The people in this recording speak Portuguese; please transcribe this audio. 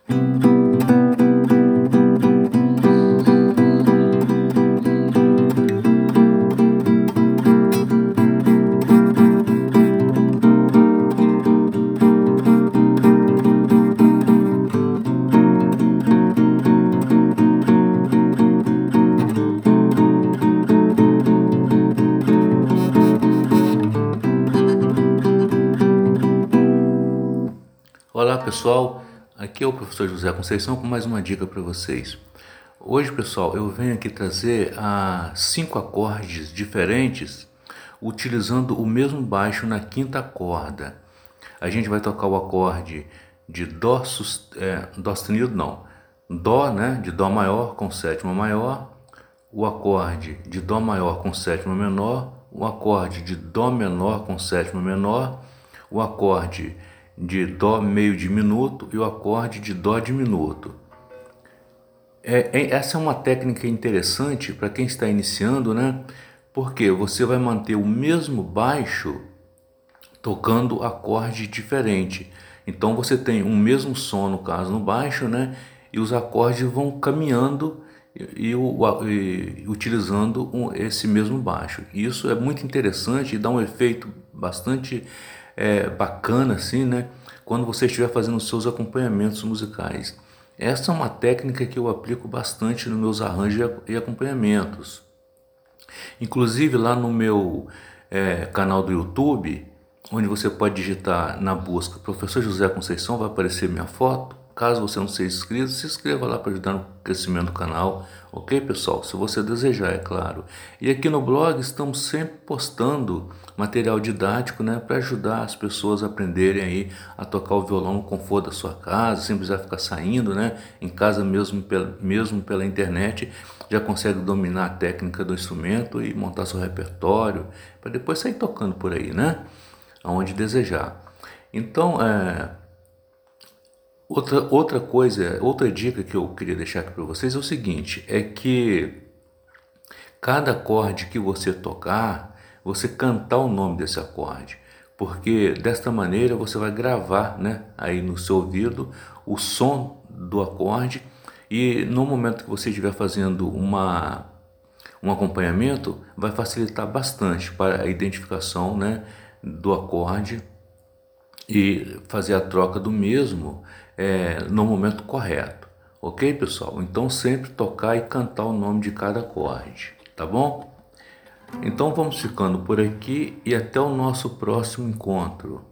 Olá pessoal, aqui é o professor José Conceição com mais uma dica para vocês. Hoje pessoal, eu venho aqui trazer 5 acordes diferentes utilizando o mesmo baixo na quinta corda. A gente vai tocar o acorde de Dó, Dó sustenido não, Dó, né, de Dó maior com sétima maior, o acorde de Dó maior com sétima menor, o acorde de Dó menor com sétima menor, o acorde de Dó meio diminuto e o acorde de Dó diminuto. Essa é uma técnica interessante para quem está iniciando, né? Porque você vai manter o mesmo baixo tocando acorde diferente. Então você tem um mesmo som, no caso, no baixo, né? E os acordes vão caminhando e utilizando esse mesmo baixo. Isso é muito interessante e dá um efeito bastante bacana assim, né? Quando você estiver fazendo os seus acompanhamentos musicais. Essa é uma técnica que eu aplico bastante nos meus arranjos e acompanhamentos. Inclusive lá no meu canal do YouTube, onde você pode digitar na busca Professor José Conceição, vai aparecer minha foto. Caso você não seja inscrito, se inscreva lá para ajudar no crescimento do canal, ok pessoal? Se você desejar, é claro. E aqui no blog estamos sempre postando material didático, né, para ajudar as pessoas a aprenderem aí a tocar o violão no conforto da sua casa, sem precisar ficar saindo, né, em casa mesmo pela internet, já consegue dominar a técnica do instrumento e montar seu repertório, para depois sair tocando por aí, né, aonde desejar. Então, outra dica que eu queria deixar aqui para vocês é o seguinte, é que cada acorde que você tocar, você cantar o nome desse acorde, porque desta maneira você vai gravar, né, aí no seu ouvido o som do acorde e no momento que você estiver fazendo um acompanhamento, vai facilitar bastante para a identificação, né, do acorde e fazer a troca do mesmo no momento correto, ok pessoal? Então sempre tocar e cantar o nome de cada acorde, tá bom? Então vamos ficando por aqui e até o nosso próximo encontro.